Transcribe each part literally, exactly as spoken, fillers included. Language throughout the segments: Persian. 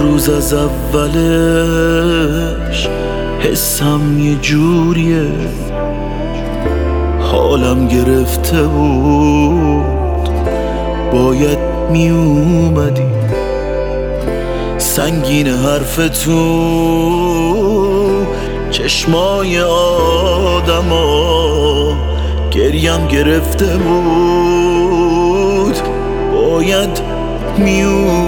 روز از اولش حسم یه جوریه، حالم گرفته بود باید می اومدی. سنگین حرف تو چشمای آدما، گریم گرفته بود باید می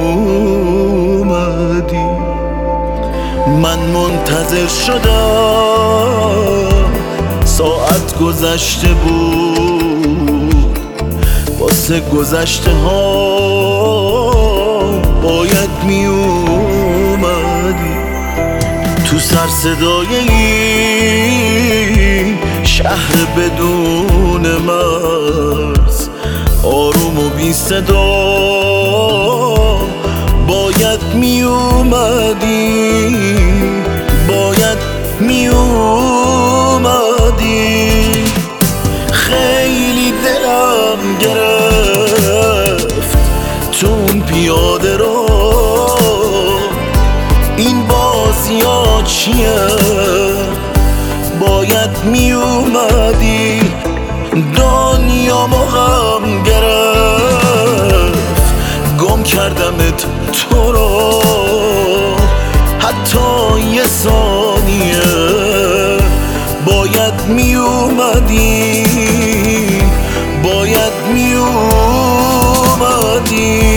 اومدی. من منتظر شدم ساعت گذشته بود، واسه گذشته ها باید می اومدی. تو سر صدای این شهر بدون مرز، آروم و بی صدا باید می اومدی، باید می اومدی. خیلی دلم گرفت تو اون پیاده رو، این بازی ها چیه باید می اومدی. دنیا غم گرفت گم کردمت تو رو، حتی یه ثانیه باید می اومدی، باید می اومدی.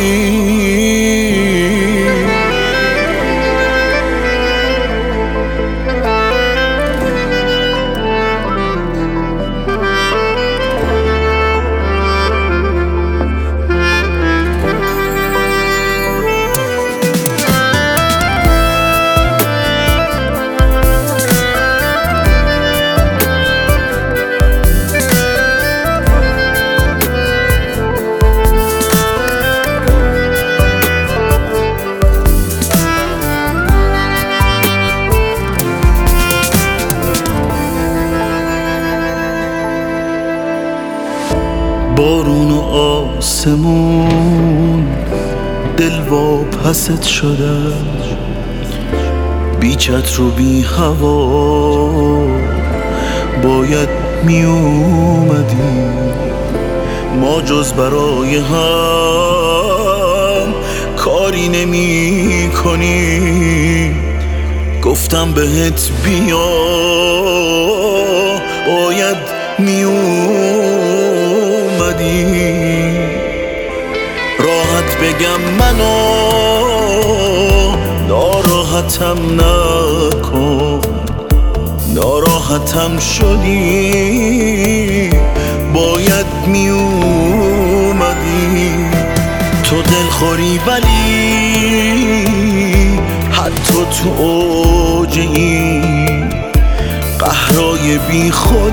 بارون و آسمون دل واپست شده، بی چتر و بی هوا باید می اومدی. ما جز برای هم کاری نمی کنی، گفتم بهت بیا باید می اومدی. راحت بگم منو ناراحتم نکن، ناراحتم شدی باید می اومدی. تو دلخوری ولی حتی تو اوج این قهرای بی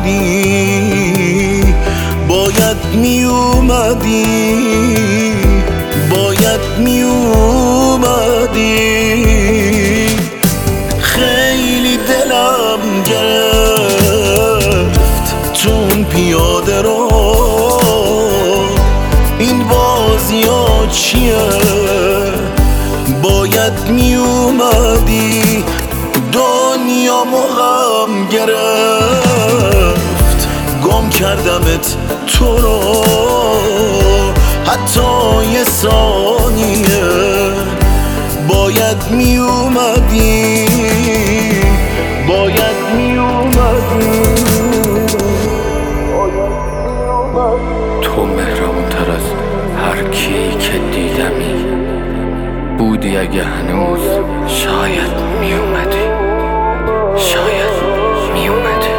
خودی باید می اومدی، باید می اومدی. خیلی دلم گرفت تو اون پیاده رو، این بازی ها چیه باید می اومدی. دنیا غم گرفت گم کردمت تو رو، حتی یه ثانیه باید می اومدی، باید می اومدی. تو مهربون تر از هر کی که دیدمی بودی، اگه هنوز شاید می اومدی، شاید می اومدی.